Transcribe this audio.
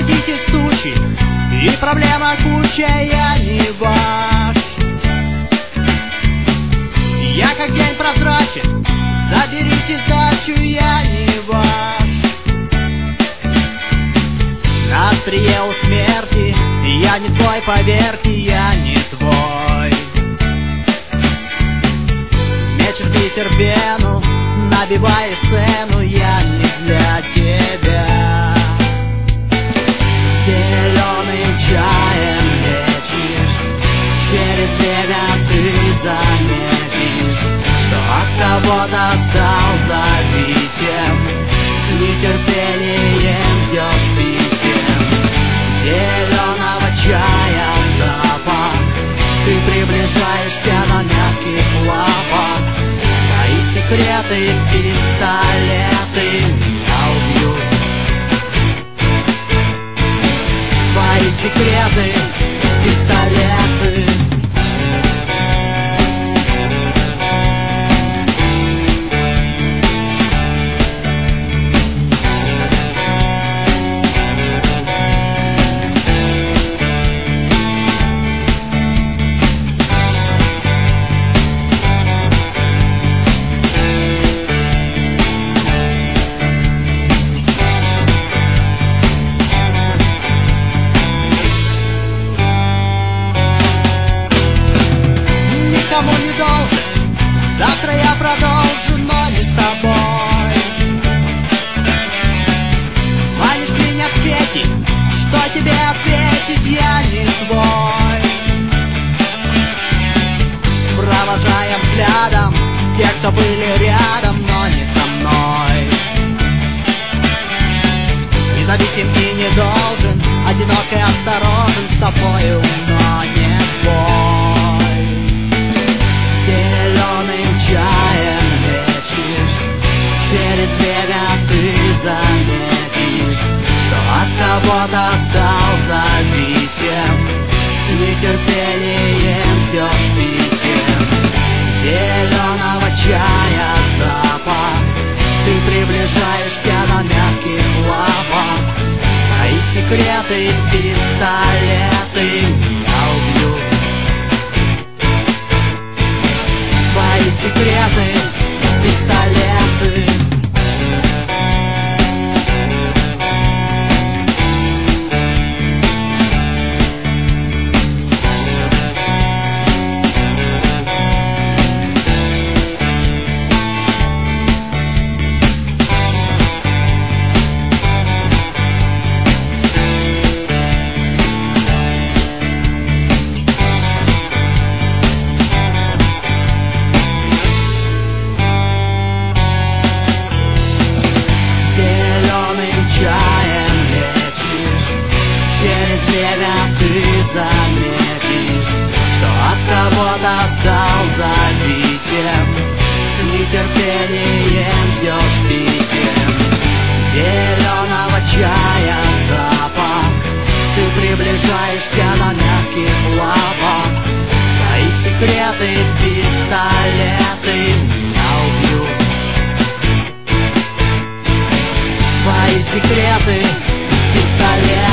сойдите с тучи, и проблема куча, я не ваш. Я как день прозрачен, заберите сдачу, я не ваш. На острие у смерти, я не твой, поверьте, я не твой. Мечешь бисер в вену, набиваешь цену, я не для тебя. Зеленым чаем лечишь, через время ты заметишь, что от кого-то стал зависим, с нетерпением ждешь писем. Зеленого чая запах, ты приближаешься на мягких лапах. Твои секреты, пистолеты меня убьют. Твои секреты, пистолеты. Никому не должен, завтра я продолжу, но не с тобой. Манишь меня в сети, что тебе ответить, я не твой. Провожаем взглядом тех, кто были рядом, но не со мной. Независим и не должен, одинок и осторожен с тобою, но не твой. Зеленым чаем лечишь, через время ты заметишь, что от кого-то стал зависим, с нетерпением ждешь писем. Зеленого чая запах, ты приближаешься на мягких лапах. Твои секреты, пистолеты меня убьют. Твои секреты, пистолеты. Ты заметишь, что от кого-то стал зависим, с нетерпением ждешь писем. Зеленого чая запах, ты приближаешься на мягких лапах. Твои секреты, пистолеты меня убьют. Твои секреты, пистолеты.